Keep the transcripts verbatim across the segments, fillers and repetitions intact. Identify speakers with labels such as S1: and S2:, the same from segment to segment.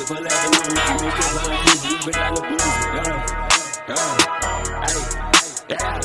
S1: pull out the new make it feel like Uzi, we been out the boozy. Yeah, yeah, hey, yeah,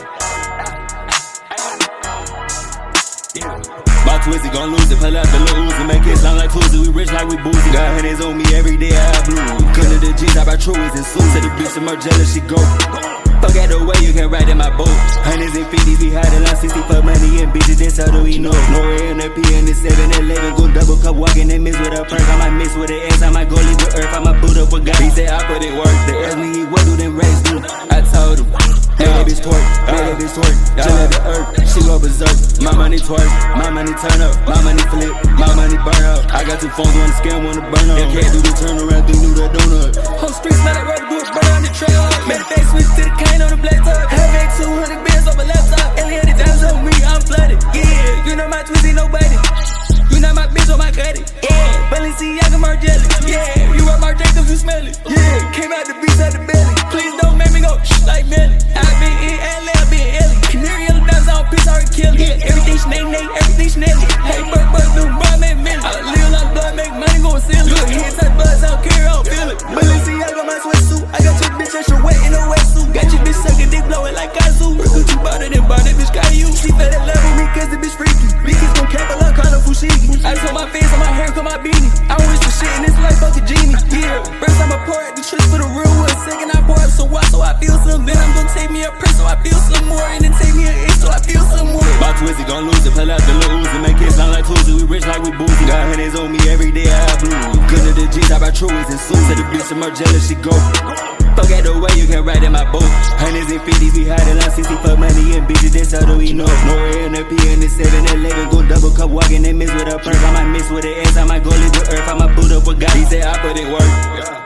S1: yeah. My Twizzy gon' lose it, pull out the little Uzi, make it sound like Uzi. We rich like we boozy. Got hundreds on me every day, I have blue. Cutting the G's, I buy Truies and suits. To the bitch, some more jealous, she go. Fuck out the way you can ride in my boat. Hundreds and fifties, we hiding like sixty for money and bitches, that's how do we know. No M the P and the seven eleven, go double cup walking and miss with a perk. I might miss with an S, I might go leave with earth. I might boot up with God. He said I put it work. They asked me what do them rats do. I told him, hey, that bitch twerk, hey, that bitch twerk. Chill at the earth, she go berserk. My money twerk, my money turn up, my money flip, my money burn up. I got two phones, one to scam, one to burn up. If can't do the turn around, then do that donut.
S2: Whole street smell like rubber, do it burn on the trail. Made a face switch to the cane on the black top. Have two hundred bands over laptop. Alien dimes on me, I'm flooded. Yeah, you know my Twizzy, nobody. You not my bitch or my credit. Yeah, Balenciaga Margiela. Yeah, you rock Marc Jacobs, you smell it. Yeah, came out the beast out the belly. Please don't make me go shh like Melly. I been in L A, I been Ellie. Canary yellow dimes on piss, I kill it. Yeah, everything snake, nate, everything snelly. Hey, Burk, Burk, new boy, make Millie. I live like blood, make money, go silly. Look, head touch buzz, I don't care, I don't feel it. Balenciaga, my sweatsuit. I got your bitch extra wet in a wetsuit. Got your bitch sucking dick, blowing like Kazoo. Work you bought it and bought it, bitch, got you. She fell in love with me, cause the bitch freaky. Bitches gon' cap a lot, call her Fushigi. I just want my face on my hair, cut my beanie. I don't wish for shit in this life, fuck a genie. Yeah, first time I pour out the tricks for the real one. Second I pour up some water, so I feel some. Then I'm gon' take me a press, so I feel some more. And then take me an inch, so I feel some more.
S1: My Twizzy gon' lose it, pull out the little Uzi, make it sound like Uzi. We rich like we boozy. Got hundreds on me every day, I have blue. Good to the G's, I buy Truies and suits. To the bitch, some more jealous, she go. Fuck out the way you can ride in my boat. Hundreds and fifties, we hiding like sixty for money and bitches, that's how do we know. No M the P and the seven eleven, go double cup walking and miss with a perk. I might miss with an S, I might go leave with earth. I might boot up with God. He said I put it work.